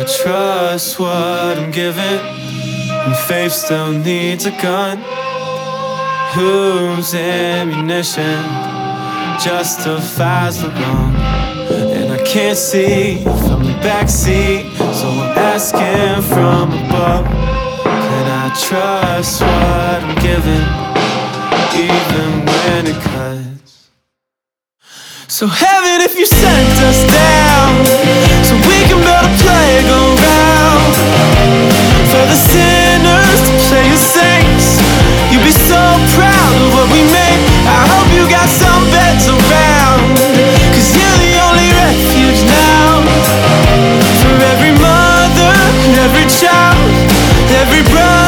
I trust what I'm given? And faith still needs a gun. Whose ammunition justifies the wrong? And I can't see from the backseat, so I'm asking from above. Can I trust what I'm given, even when it cuts? So heaven, if you sent us down, so we can build a playground for the sinners to play as saints. You'd be so proud of what we made. I hope you got some beds around, 'cause you're the only refuge now for every mother, every child, every brother.